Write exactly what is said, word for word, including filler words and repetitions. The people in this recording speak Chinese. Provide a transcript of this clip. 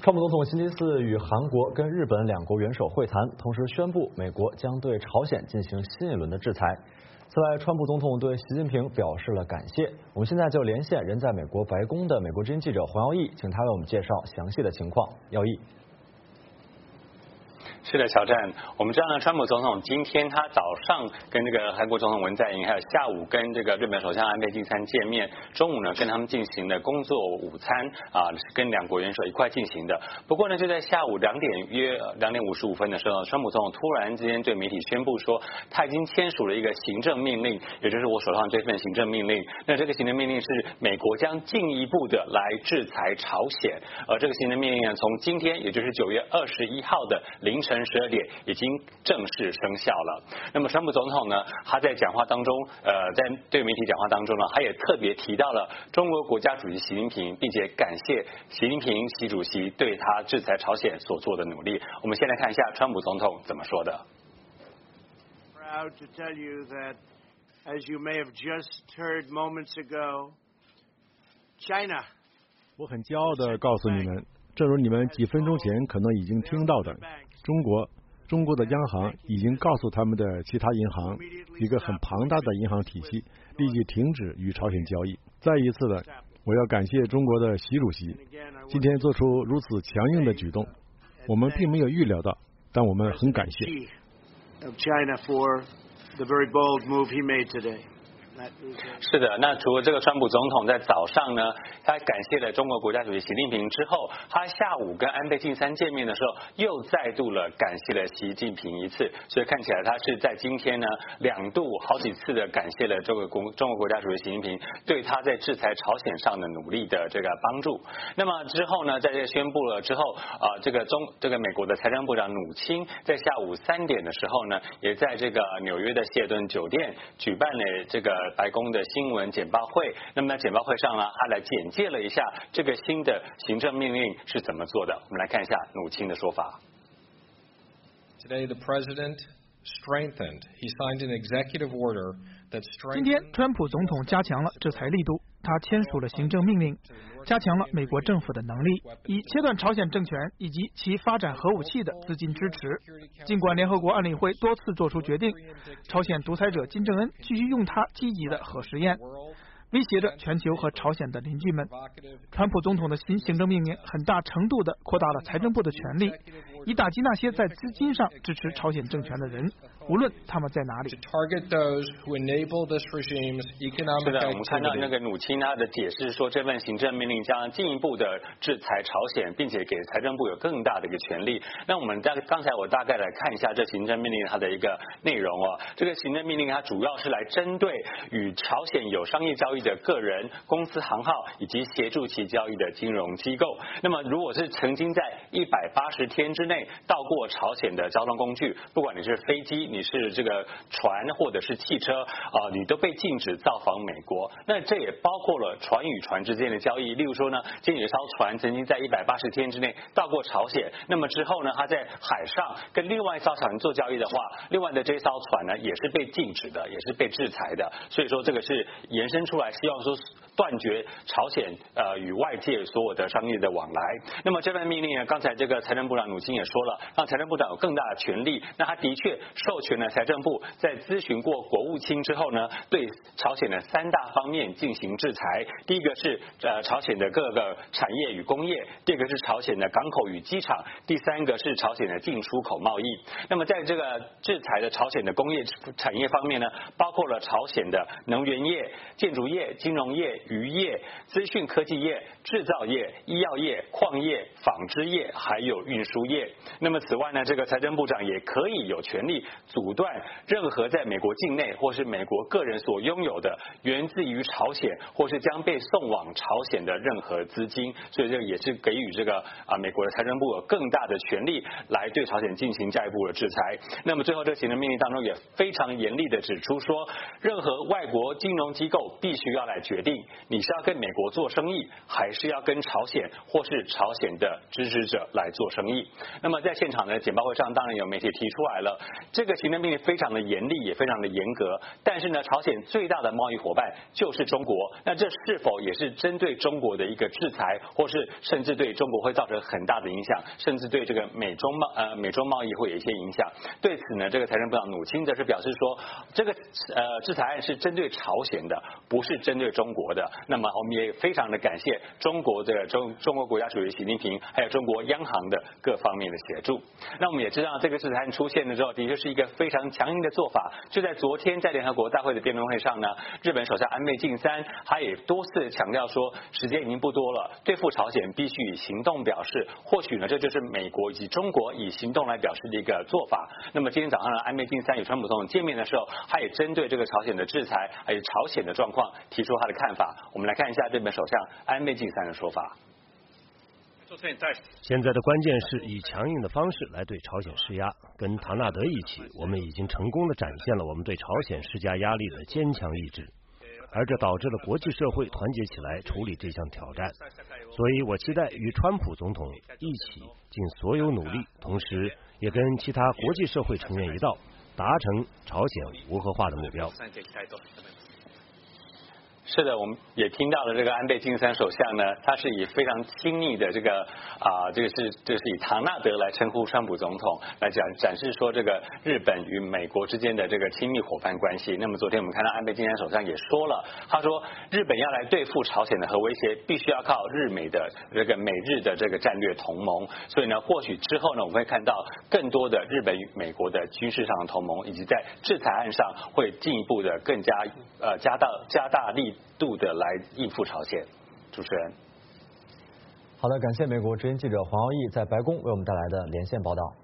川普总统星期四与韩国跟日本两国元首会谈，同时宣布美国将对朝鲜进行新一轮的制裁。此外，川普总统对习近平表示了感谢。我们现在就连线人在美国白宫的美国之音记者黄耀义，请他为我们介绍详细的情况。耀义。 是的，乔战，我们知道呢，川普总统今天他早上跟这个韩国总统文在寅，还有下午跟这个日本首相安倍晋三见面，中午呢跟他们进行了工作午餐啊，跟两国元首一块进行的。不过呢，就在下午两点约两点五十五分的时候，川普总统突然之间对媒体宣布说，他已经签署了一个行政命令，也就是我手上这份行政命令。那这个行政命令是美国将进一步的来制裁朝鲜，而这个行政命令呢，从今天也就是九月二十一号的凌晨十二点已经正式生效了。那么川普总统呢，他在讲话当中，呃，在对媒体讲话当中呢，他也特别提到了中国国家主席习近平，并且感谢习近平习主席对他制裁朝鲜所做的努力。我们先来看一下川普总统怎么说的。 Proud to tell you that, as you may have just heard moments ago, China. 我很骄傲地告诉你们，正如你们几分钟前可能已经听到的，中国中国的央行已经告诉他们的其他银行，一个很庞大的银行体系立即停止与朝鲜交易。再一次的，我要感谢中国的习主席今天做出如此强硬的举动，我们并没有预料到，但我们很感谢。 是的，那除了这个川普总统在早上呢，他感谢了中国国家主席习近平之后，他下午跟安倍晋三见面的时候，又再度了感谢了习近平一次，所以看起来他是在今天呢两度好几次的感谢了这个国中国国家主席习近平对他在制裁朝鲜上的努力的这个帮助。那么之后呢，在这宣布了之后啊、呃，这个中这个美国的财政部长努钦在下午三点的时候呢，也在这个纽约的希尔顿酒店举办了这个白宫的新闻简报会。那么在简报会上呢，他来简介了一下这个新的行政命令是怎么做的。我们来看一下努钦的说法。 Today the president strengthened. He signed an executive order that strengthened. 今天川普总统加强了制裁力度，他签署了行政命令，加强了美国政府的能力，以切断朝鲜政权以及其发展核武器的资金支持。尽管联合国安理会多次做出决定，朝鲜独裁者金正恩继续用他积极的核试验，威胁着全球和朝鲜的邻居们。川普总统的新行政命令很大程度地扩大了财政部的权力，以打击那些在资金上支持朝鲜政权的人，无论他们在哪里。 是的， 我们看到那个努钦他的解释说，这份行政命令将进一步的制裁朝鲜，并且给财政部有更大的一个权利。那我们大刚才我大概来看一下这行政命令它的一个内容哦。这个行政命令它主要是来针对与朝鲜有商业交易的个人、公司行号以及协助其交易的金融机构。那么如果是曾经在一百八十天之内到过朝鲜的交通工具，不管你是飞机、你是这个船或者是汽车啊、呃，你都被禁止造访美国。那这也包括了船与船之间的交易。例如说呢，今天有一艘船曾经在一百八十天之内到过朝鲜，那么之后呢，它在海上跟另外一艘船做交易的话，另外的这艘船呢也是被禁止的，也是被制裁的。所以说这个是延伸出来，希望说断绝朝鲜呃与外界所有的商业的往来。那么这份命令呢，刚才这个财政部长努钦也说了，让财政部长有更大的权力。那他的确授权了财政部在咨询过国务卿之后呢，对朝鲜的三大方面进行制裁。第一个是呃朝鲜的各个产业与工业，第二个是朝鲜的港口与机场，第三个是朝鲜的进出口贸易。那么在这个制裁的朝鲜的工业产业方面呢，包括了朝鲜的能源业、建筑业、金融业、渔业、资讯科技业、制造业、医药业、矿业、纺织业，还有运输业。那么此外呢，这个财政部长也可以有权利阻断任何在美国境内或是美国个人所拥有的源自于朝鲜或是将被送往朝鲜的任何资金。所以这个也是给予这个啊美国的财政部有更大的权力来对朝鲜进行下一步的制裁。那么最后这个行政命令当中也非常严厉的指出说，任何外国金融机构必须要来决定你是要跟美国做生意，还是要跟朝鲜或是朝鲜的支持者来做生意？那么在现场的简报会上，当然有媒体提出来了，这个行政命令非常的严厉，也非常的严格。但是呢，朝鲜最大的贸易伙伴就是中国，那这是否也是针对中国的一个制裁，或是甚至对中国会造成很大的影响，甚至对这个美中贸呃美中贸易会有一些影响？对此呢，这个财政部长努钦则是表示说，这个呃制裁案是针对朝鲜的，不是针对中国的。那么我们也非常的感谢中国的中中国国家主席习近平，还有中国央行的各方面的协助。那我们也知道，这个制裁案出现了之后，的确是一个非常强硬的做法。就在昨天在联合国大会的辩论会上呢，日本首相安倍晋三他也多次强调说，时间已经不多了，对付朝鲜必须以行动表示。或许呢，这就是美国以及中国以行动来表示的一个做法。那么今天早上呢，安倍晋三与川普总统见面的时候，他也针对这个朝鲜的制裁还有朝鲜的状况提出他的看法。我们来看一下日本首相安倍晋三的说法。 现在的关键是以强硬的方式来对朝鲜施压。跟唐纳德一起，我们已经成功地展现了我们对朝鲜施加压力的坚强意志，而这导致了国际社会团结起来处理这项挑战。所以我期待与川普总统一起尽所有努力，同时也跟其他国际社会成员一道，达成朝鲜无核化的目标。 是的，我们也听到了这个安倍晋三首相呢，他是以非常亲密的这个啊、呃，这个是这是以唐纳德来称呼川普总统，来展展示说这个日本与美国之间的这个亲密伙伴关系。那么昨天我们看到安倍晋三首相也说了，他说日本要来对付朝鲜的核威胁，必须要靠日美的这个美日的这个战略同盟。所以呢，或许之后呢，我们会看到更多的日本与美国的军事上的同盟，以及在制裁案上会进一步的更加呃加大加大力度的来应付朝鲜。主持人， 好的，感谢美国之音记者黄耀义在白宫为我们带来的连线报道。